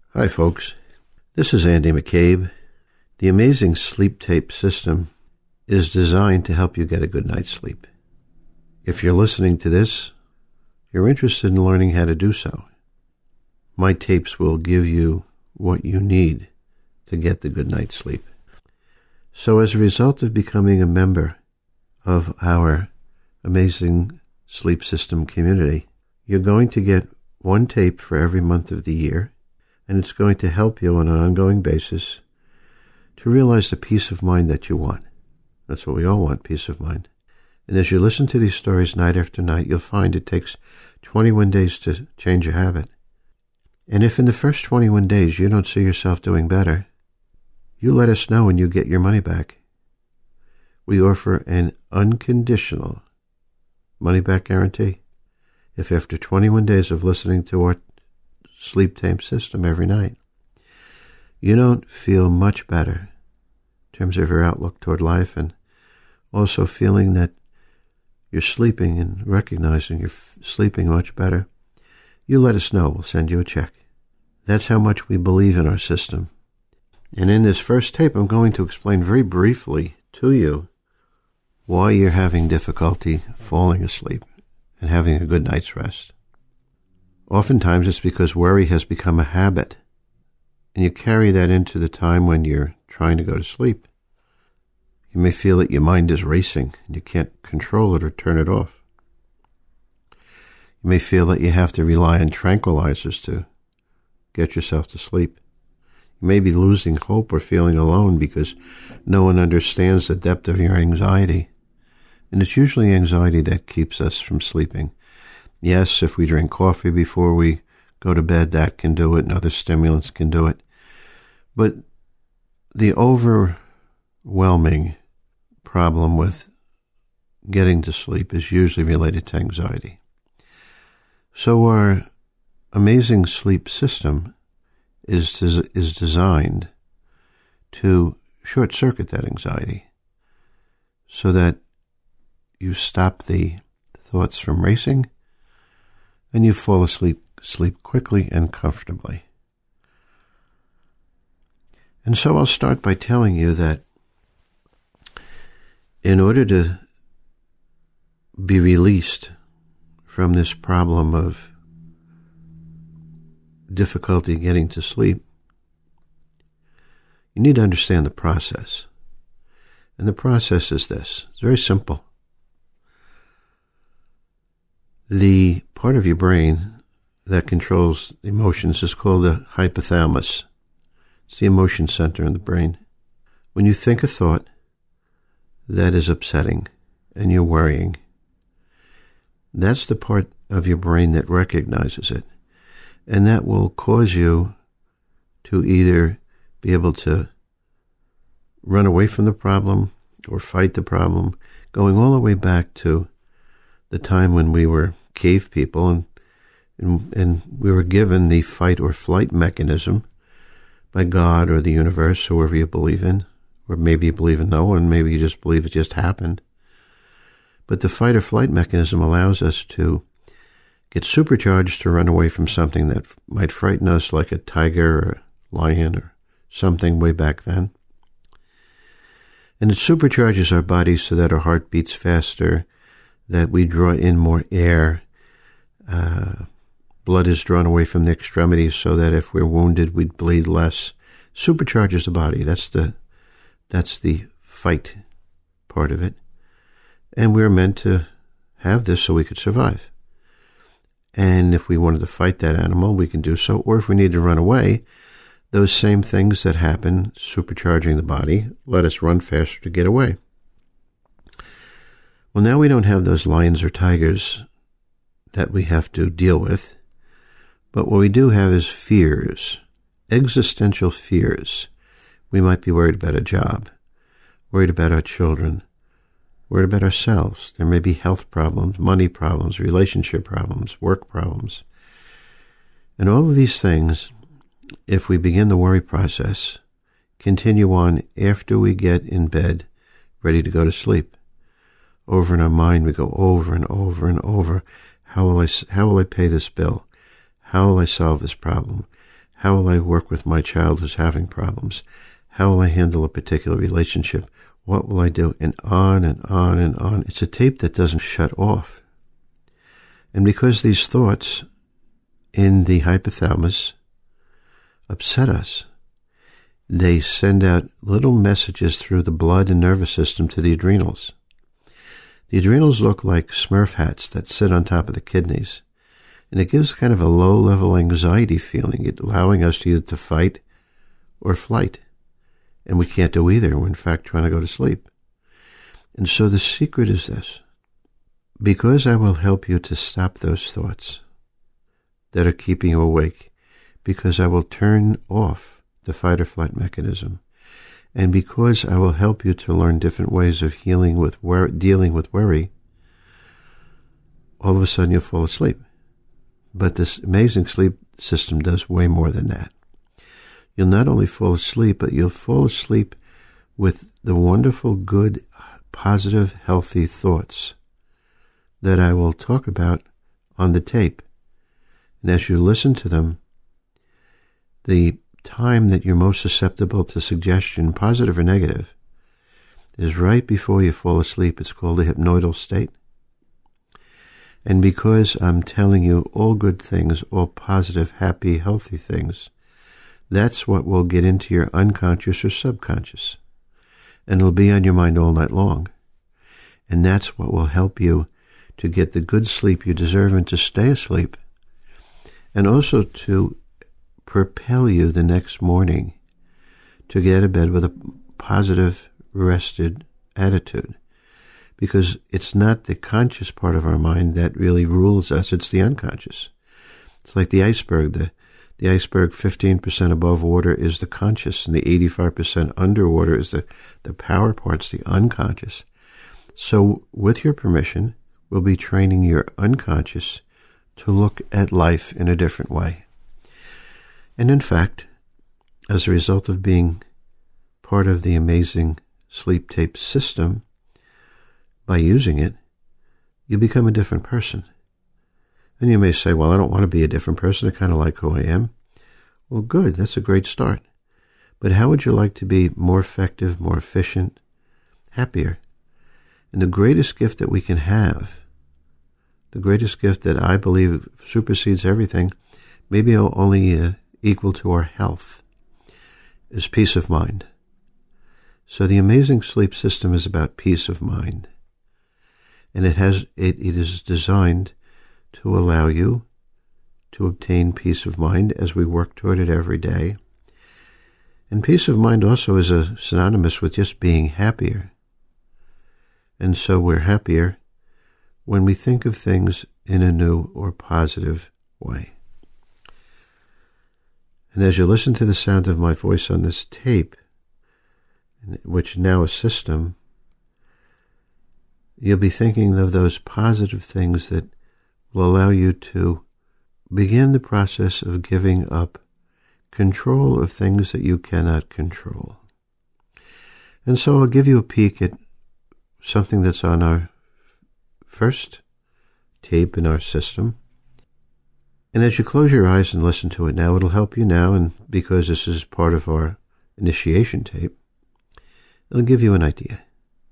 Hi, folks. This is Andy McCabe. The Amazing Sleep Tape System is designed to help you get a good night's sleep. If you're listening to this, you're interested in learning how to do so. My tapes will give you what you need to get the good night's sleep. So as a result of becoming a member of our Amazing Sleep System community, you're going to get one tape for every month of the year, and it's going to help you on an ongoing basis to realize the peace of mind that you want. That's what we all want, peace of mind. And as you listen to these stories night after night, you'll find it takes 21 days to change a habit. And if in the first 21 days you don't see yourself doing better, you let us know and you get your money back. We offer an unconditional money-back guarantee. If after 21 days of listening to our sleep tape system every night, you don't feel much better in terms of your outlook toward life, and also feeling that you're sleeping and recognizing you're sleeping much better, you let us know. We'll send you a check. That's how much we believe in our system. And in this first tape, I'm going to explain very briefly to you why you're having difficulty falling asleep and having a good night's rest. Oftentimes it's because worry has become a habit, and you carry that into the time when you're trying to go to sleep. You may feel that your mind is racing and you can't control it or turn it off. You may feel that you have to rely on tranquilizers to get yourself to sleep. You may be losing hope or feeling alone because no one understands the depth of your anxiety. And it's usually anxiety that keeps us from sleeping. Yes, if we drink coffee before we go to bed, that can do it, and other stimulants can do it. But the overwhelming problem with getting to sleep is usually related to anxiety. So our amazing sleep system is designed to short-circuit that anxiety so that you stop the thoughts from racing and you fall asleep quickly and comfortably. And so I'll start by telling you that in order to be released from this problem of difficulty getting to sleep, you need to understand the process. And the process is this. It's very simple. The part of your brain that controls emotions is called the hypothalamus. It's the emotion center in the brain. When you think a thought that is upsetting and you're worrying, that's the part of your brain that recognizes it. And that will cause you to either be able to run away from the problem or fight the problem, going all the way back to the time when we were cave people and we were given the fight or flight mechanism by God or the universe, whoever you believe in, or maybe you believe in no one, maybe you just believe it just happened. But the fight or flight mechanism allows us to get supercharged to run away from something that might frighten us, like a tiger or a lion or something way back then. And it supercharges our bodies so that our heart beats faster, that we draw in more air. Blood is drawn away from the extremities so that if we're wounded, we'd bleed less. Supercharges the body. That's the fight part of it. And we're meant to have this so we could survive. And if we wanted to fight that animal, we can do so. Or if we need to run away, those same things that happen, supercharging the body, let us run faster to get away. Well, now we don't have those lions or tigers that we have to deal with, but what we do have is fears, existential fears. We might be worried about a job, worried about our children, worried about ourselves. There may be health problems, money problems, relationship problems, work problems. And all of these things, if we begin the worry process, continue on after we get in bed, ready to go to sleep. Over in our mind, we go over and over and over. How will I pay this bill? How will I solve this problem? How will I work with my child who's having problems? How will I handle a particular relationship? What will I do? And on and on and on. It's a tape that doesn't shut off. And because these thoughts in the hypothalamus upset us, they send out little messages through the blood and nervous system to the adrenals. The adrenals look like Smurf hats that sit on top of the kidneys. And it gives kind of a low-level anxiety feeling, allowing us either to fight or flight. And we can't do either. We're in fact trying to go to sleep. And so the secret is this. Because I will help you to stop those thoughts that are keeping you awake, because I will turn off the fight or flight mechanism, and because I will help you to learn different ways of dealing with worry, all of a sudden you'll fall asleep. But this amazing sleep system does way more than that. You'll not only fall asleep, but you'll fall asleep with the wonderful, good, positive, healthy thoughts that I will talk about on the tape. And as you listen to them, the time that you're most susceptible to suggestion, positive or negative, is right before you fall asleep. It's called the hypnoidal state. And because I'm telling you all good things, all positive, happy, healthy things, that's what will get into your unconscious or subconscious. And it'll be on your mind all night long. And that's what will help you to get the good sleep you deserve and to stay asleep. And also to propel you the next morning to get out of bed with a positive, rested attitude. Because it's not the conscious part of our mind that really rules us, it's the unconscious. It's like the iceberg. The iceberg 15% above water is the conscious, and the 85% underwater is the power parts, the unconscious. So with your permission, we'll be training your unconscious to look at life in a different way. And in fact, as a result of being part of the amazing sleep tape system, by using it, you become a different person. And you may say, well, I don't want to be a different person. I kind of like who I am. Well, good. That's a great start. But how would you like to be more effective, more efficient, happier? And the greatest gift that we can have, the greatest gift that I believe supersedes everything, maybe only equal to our health, is peace of mind. So the amazing sleep system is about peace of mind. And it is designed to allow you to obtain peace of mind as we work toward it every day. And peace of mind also is synonymous with just being happier. And so we're happier when we think of things in a new or positive way. And as you listen to the sound of my voice on this tape, which now a system, you'll be thinking of those positive things that will allow you to begin the process of giving up control of things that you cannot control. And so I'll give you a peek at something that's on our first tape in our system. And as you close your eyes and listen to it now, it'll help you now, and because this is part of our initiation tape, it'll give you an idea.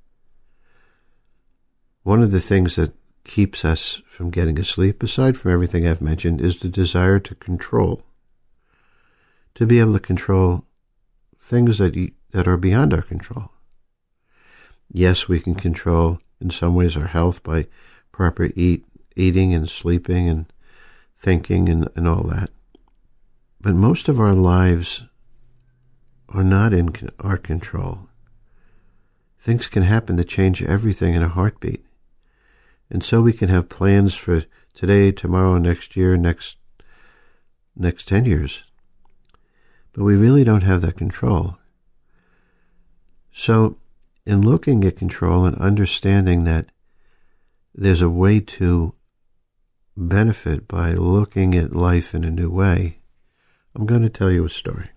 One of the things that keeps us from getting asleep, aside from everything I've mentioned, is the desire to control. To be able to control things that are beyond our control. Yes, we can control, in some ways, our health by proper eating and sleeping and thinking and all that. But most of our lives are not in our control. Things can happen that change everything in a heartbeat. And so we can have plans for today, tomorrow, next year, next 10 years. But we really don't have that control. So in looking at control and understanding that there's a way to benefit by looking at life in a new way, I'm going to tell you a story.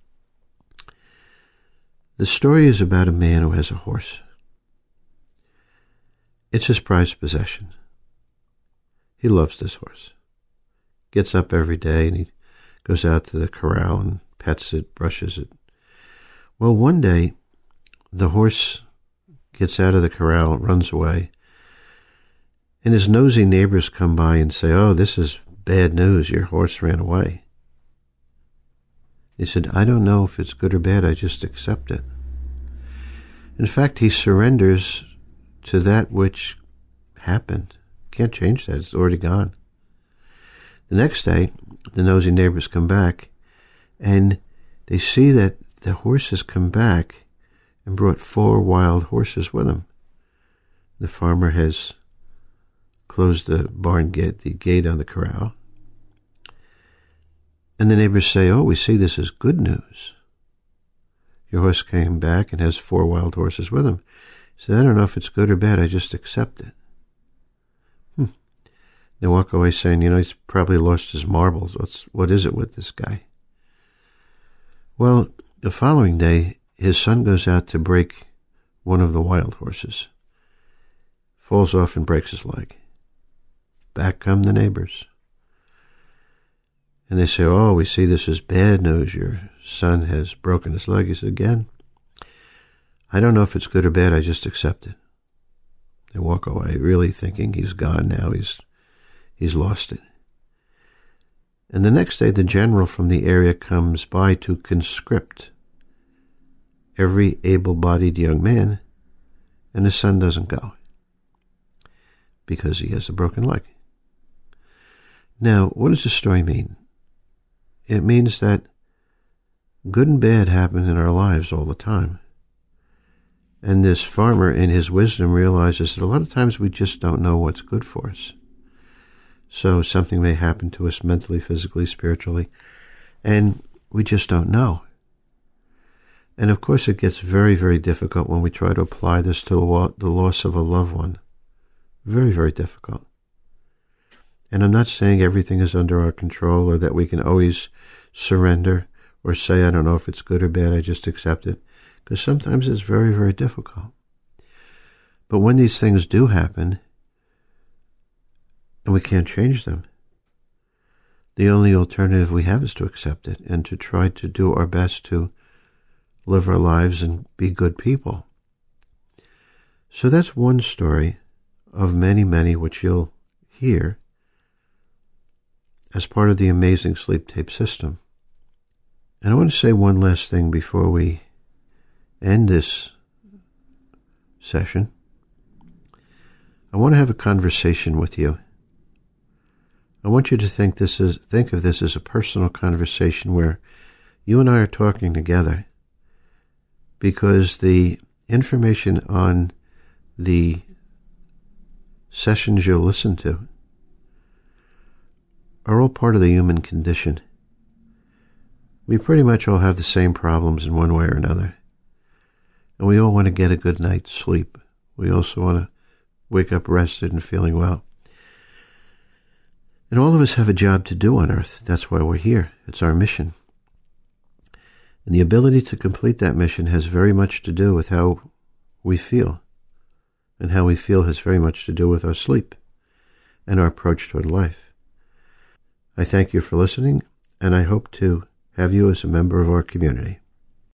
The story is about a man who has a horse. It's his prized possession. He loves this horse. Gets up every day and he goes out to the corral and pets it, brushes it. Well, one day, the horse gets out of the corral, runs away, and his nosy neighbors come by and say, "Oh, this is bad news, your horse ran away." He said, "I don't know if it's good or bad, I just accept it." In fact, he surrenders to that which happened. Can't change that, it's already gone. The next day, the nosy neighbors come back, and they see that the horse has come back and brought 4 wild horses with him. The farmer has closed the barn gate, the gate on the corral. And the neighbors say, "Oh, we see this as good news. Your horse came back and has 4 wild horses with him." He said, "I don't know if it's good or bad, I just accept it." They walk away saying, he's probably lost his marbles. What is it with this guy? Well, the following day, his son goes out to break one of the wild horses. Falls off and breaks his leg. Back come the neighbors. And they say, "Oh, we see this as bad news. Your son has broken his leg." He said, "Again, I don't know if it's good or bad. I just accept it." They walk away really thinking he's gone now. He's lost it. And the next day, the general from the area comes by to conscript every able-bodied young man, and the son doesn't go because he has a broken leg. Now, what does this story mean? It means that good and bad happen in our lives all the time. And this farmer, in his wisdom, realizes that a lot of times we just don't know what's good for us. So something may happen to us mentally, physically, spiritually, and we just don't know. And of course it gets very, very difficult when we try to apply this to the loss of a loved one. Very, very difficult. And I'm not saying everything is under our control or that we can always surrender or say, "I don't know if it's good or bad, I just accept it," because sometimes it's very, very difficult. But when these things do happen, and we can't change them, the only alternative we have is to accept it and to try to do our best to live our lives and be good people. So that's one story of many, many which you'll hear as part of the Amazing Sleep Tape System. And I want to say one last thing before we end this session. I want to have a conversation with you. I want you to think of this as a personal conversation where you and I are talking together, because the information on the sessions you'll listen to are all part of the human condition. We pretty much all have the same problems in one way or another. And we all want to get a good night's sleep. We also want to wake up rested and feeling well. And all of us have a job to do on earth. That's why we're here. It's our mission. And the ability to complete that mission has very much to do with how we feel. And how we feel has very much to do with our sleep and our approach toward life. I thank you for listening, and I hope to have you as a member of our community.